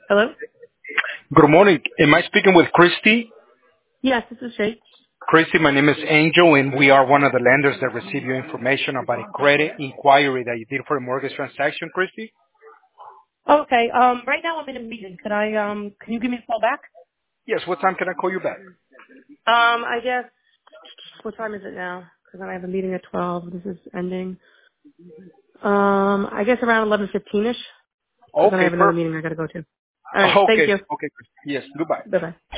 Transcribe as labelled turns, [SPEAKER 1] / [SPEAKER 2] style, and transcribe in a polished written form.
[SPEAKER 1] Hello?
[SPEAKER 2] Good morning. Am I speaking with Christy?
[SPEAKER 1] Yes, this is Shay.
[SPEAKER 2] Christy, my name is Angel, and we are one of the lenders that receive your information about a credit inquiry that you did for a mortgage transaction, Christy?
[SPEAKER 1] Okay, right now I'm in a meeting. Can you give me a call back?
[SPEAKER 2] Yes. What time can I call you back?
[SPEAKER 1] I guess, what time is it now? Because I have a meeting at 12. This is ending. I guess around 11:15ish. Because then I
[SPEAKER 2] Okay,
[SPEAKER 1] have another
[SPEAKER 2] perfect.
[SPEAKER 1] meeting I gotta go to. Alright, thank
[SPEAKER 2] Okay.
[SPEAKER 1] you.
[SPEAKER 2] Okay, Christy. Yes. Goodbye.
[SPEAKER 1] Bye-bye.